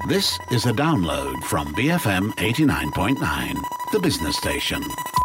This is a download from BFM 89.9, the business station.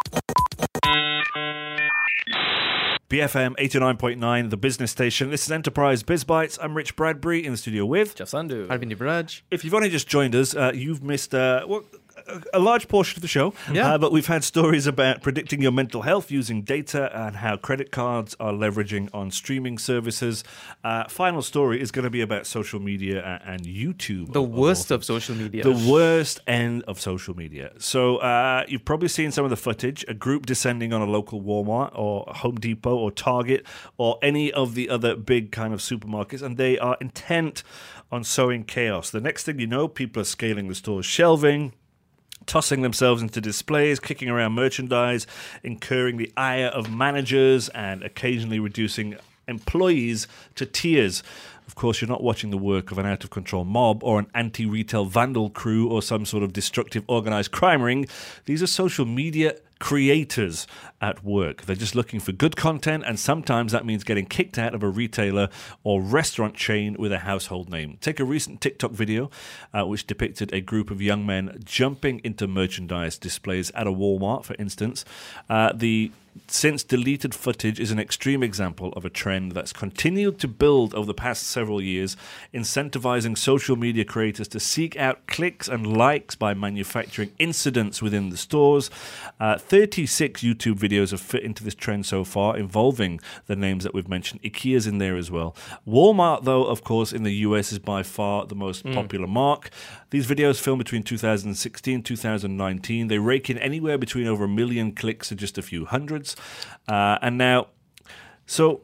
BFM 89.9, the business station. This is Enterprise Biz Bites. I'm Rich Bradbury in the studio with Jeff Sandhu. Arvind Braj. If you've only just joined us, you've missed a large portion of the show. Yeah. But we've had stories about predicting your mental health using data and how credit cards are leveraging on streaming services. Final story is going to be about social media and YouTube. The worst of social media. The worst end of social media. So you've probably seen some of the footage, a group descending on a local Walmart or Home Depot or Target or any of the other big kind of supermarkets, and they are intent on sowing chaos. The next thing you know, people are scaling the store's shelving, tossing themselves into displays, kicking around merchandise, incurring the ire of managers, and occasionally reducing employees to tears. Of course, you're not watching the work of an out-of-control mob or an anti-retail vandal crew or some sort of destructive organized crime ring. These are social media creators at work. They're just looking for good content, and sometimes that means getting kicked out of a retailer or restaurant chain with a household name. Take a recent TikTok video which depicted a group of young men jumping into merchandise displays at a Walmart, for instance. The since deleted footage is an extreme example of a trend that's continued to build over the past several years, incentivizing social media creators to seek out clicks and likes by manufacturing incidents within the stores. 36 YouTube videos have fit into this trend so far, involving the names that we've mentioned. IKEA's in there as well. Walmart, though, of course, in the US is by far the most popular mark. These videos filmed between 2016 and 2019. They rake in anywhere between over 1 million clicks to just a few hundreds. And now, so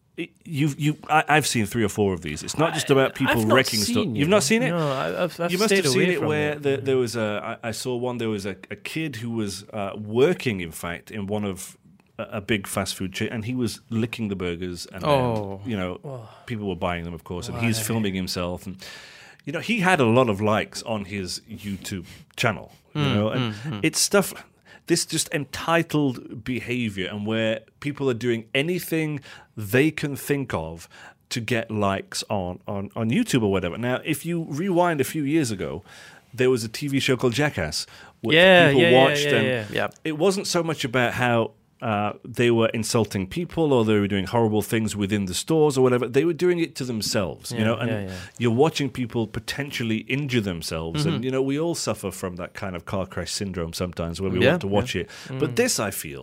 I've seen 3 or 4 of these. It's not just about people wrecking stuff. You've not seen it? No, I've you must have seen it where it. there was I saw one. There was a kid who was working, in fact, in one of a big fast food chain, and he was licking the burgers, and then, people were buying them, of course, and he's filming himself, and he had a lot of likes on his YouTube channel, it's stuff. This just entitled behavior, and where people are doing anything they can think of to get likes on YouTube or whatever. Now, if you rewind a few years ago, there was a TV show called Jackass, which people watched, and it wasn't so much about how they were insulting people or they were doing horrible things within the stores or whatever. They were doing it to themselves, you're watching people potentially injure themselves. And, we all suffer from that kind of car crash syndrome sometimes where we want to watch it. But this, I feel,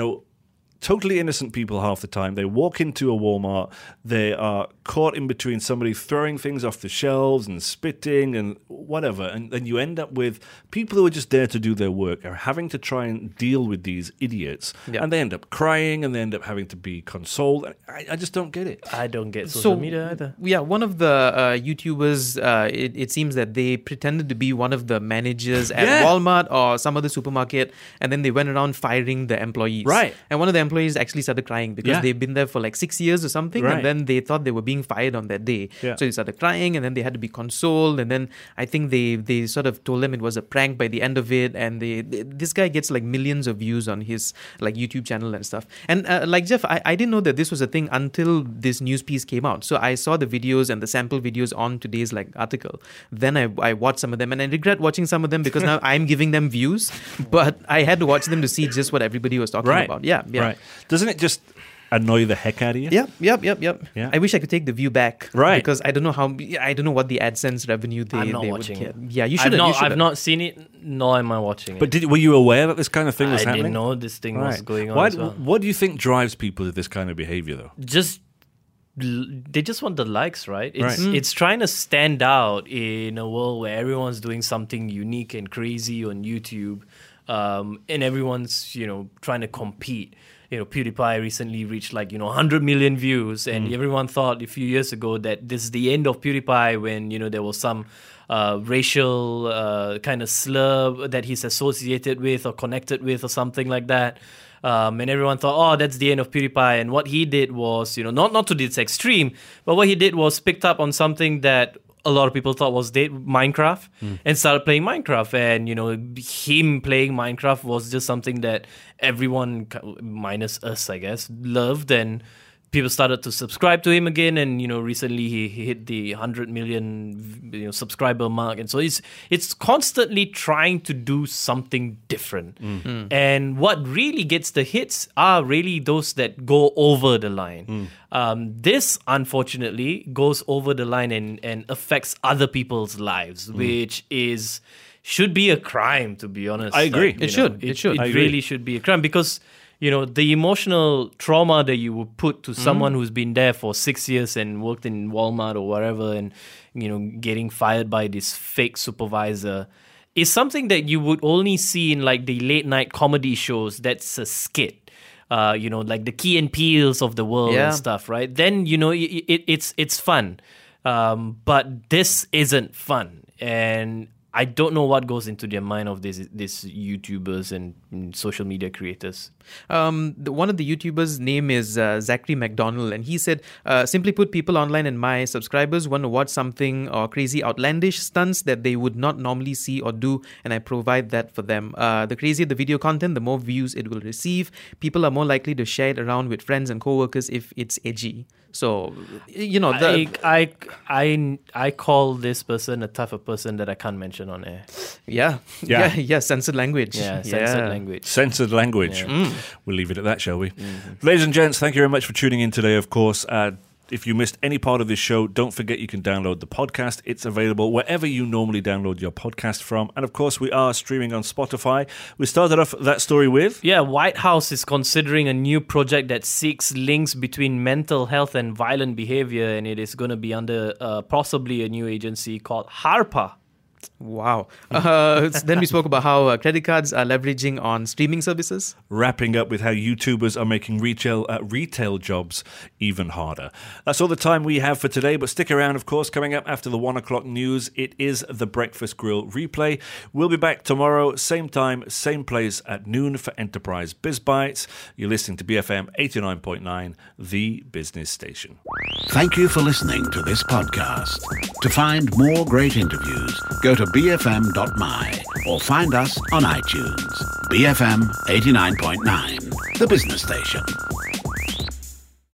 totally innocent people half the time. They walk into a Walmart, they are caught in between somebody throwing things off the shelves and spitting and whatever, and then you end up with people who are just there to do their work are having to try and deal with these idiots, and they end up crying and they end up having to be consoled. I just don't get it. I don't get social media either. Yeah, one of the YouTubers, it seems that they pretended to be one of the managers at Walmart or some other supermarket, and then they went around firing the employees. Right. And one of the employees actually started crying because they've been there for like 6 years or something, and then they thought they were being fired on that day. So they started crying, and then they had to be consoled, and then I think they sort of told them it was a prank by the end of it, and this guy gets like millions of views on his like YouTube channel and stuff. And like Jeff, I didn't know that this was a thing until this news piece came out. So I saw the videos and the sample videos on today's like article. Then I watched some of them, and I regret watching some of them because now I'm giving them views, but I had to watch them to see just what everybody was talking about. Yeah. Right. Doesn't it just annoy the heck out of you? Yep. Yeah. I wish I could take the view back. Right. Because I don't know what the AdSense revenue I'm not they watching would it. get. Yeah, you should. I've not seen it, nor am I watching it. But were you aware that this kind of thing was happening? I didn't know this thing was going on as well. What do you think drives people to this kind of behavior, though? They just want the likes, right? It's trying to stand out in a world where everyone's doing something unique and crazy on YouTube, and everyone's trying to compete. PewDiePie recently reached 100 million views, and everyone thought a few years ago that this is the end of PewDiePie when there was some racial kind of slur that he's associated with or connected with or something like that. And everyone thought, that's the end of PewDiePie. And what he did was, not to this extreme, but what he did was picked up on something that a lot of people thought was dead, Minecraft, and started playing Minecraft. And, him playing Minecraft was just something that everyone, minus us, I guess, loved. And people started to subscribe to him again, and recently he hit the 100 million subscriber mark, and so it's constantly trying to do something different. And what really gets the hits are really those that go over the line. This unfortunately goes over the line and affects other people's lives, which should be a crime, to be honest. I agree. It should. It really should be a crime, because the emotional trauma that you would put to someone who's been there for 6 years and worked in Walmart or whatever, and getting fired by this fake supervisor, is something that you would only see in like the late night comedy shows. That's a skit, like the Key and Peels of the world and stuff, right? Then it's fun, but this isn't fun, and I don't know what goes into their mind of these YouTubers and social media creators. One of the YouTubers' name is Zachary McDonald, and he said, simply put, people online and my subscribers want to watch something or crazy outlandish stunts that they would not normally see or do, and I provide that for them. The crazier the video content, the more views it will receive. People are more likely to share it around with friends and co-workers if it's edgy. So, I call this person a type of person that I can't mention on air. Yeah, censored language. Censored language. We'll leave it at that, shall we? Ladies and gents, thank you very much for tuning in today, of course. If you missed any part of this show, don't forget you can download the podcast. It's available wherever you normally download your podcast from. And of course, we are streaming on Spotify. We started off that story with... White House is considering a new project that seeks links between mental health and violent behavior, and it is going to be under possibly a new agency called HARPA. Wow. Then we spoke about how credit cards are leveraging on streaming services. Wrapping up with how YouTubers are making retail jobs even harder. That's all the time we have for today, but stick around, of course. Coming up after the 1 o'clock news, it is the Breakfast Grill replay. We'll be back tomorrow, same time, same place at noon for Enterprise Biz Bites. You're listening to BFM 89.9, the business station. Thank you for listening to this podcast. To find more great interviews, go to bfm.my or find us on iTunes. BFM 89.9, the business station.